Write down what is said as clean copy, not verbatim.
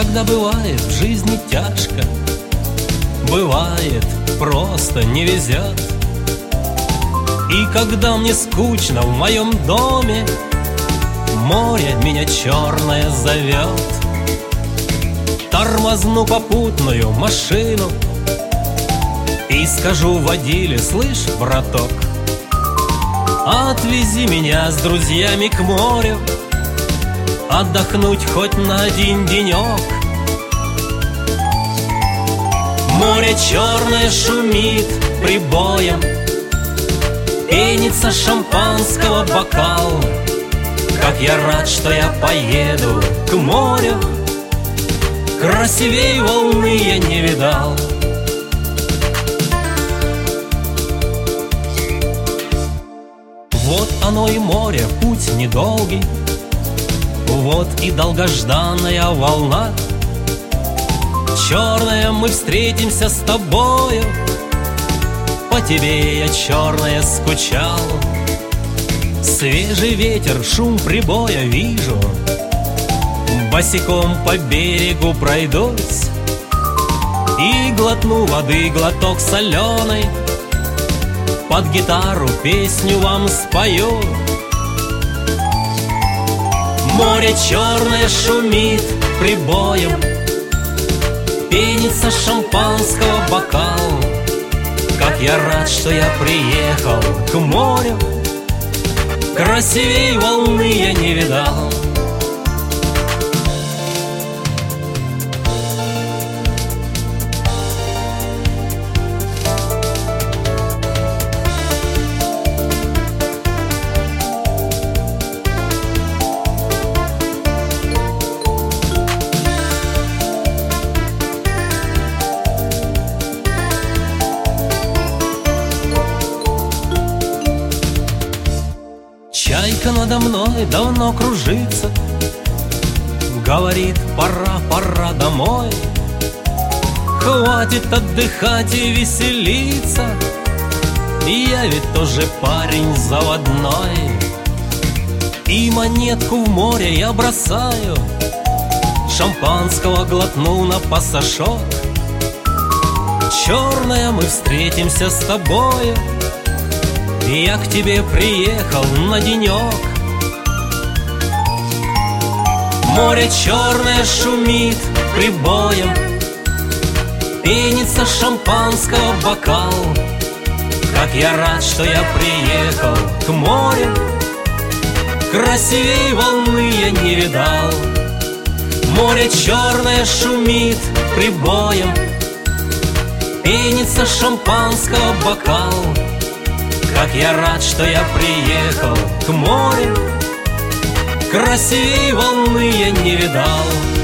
Когда бывает в жизни тяжко, бывает просто не везет. И когда мне скучно в моем доме, море меня черное зовет. Тормозну попутную машину и скажу водиле: слышь, браток, отвези меня с друзьями к морю, отдохнуть хоть на один денек. Море черное шумит прибоем, пенится шампанского бокал. Как я рад, что я поеду к морю, красивей волны я не видал. Вот оно и море, путь недолгий, вот и долгожданная волна. Черная, мы встретимся с тобою, по тебе я, черная, скучал. Свежий ветер, шум прибоя вижу, босиком по берегу пройдусь и глотну воды глоток соленой, под гитару песню вам спою. Море черное шумит прибоем, пенится шампанского бокал. Как я рад, что я приехал к морю, красивей волны я не видал. Чайка надо мной давно кружится, говорит: пора, пора домой. Хватит отдыхать и веселиться, я ведь тоже парень заводной. И монетку в море я бросаю, шампанского глотну на пасашок. Черная, мы встретимся с тобою, я к тебе приехал на денек. Море черное шумит прибоем, пенится шампанского бокал. Как я рад, что я приехал к морю, красивей волны я не видал. Море черное шумит прибоем, пенится шампанского бокал. Как я рад, что я приехал к морю, красивей волны я не видал.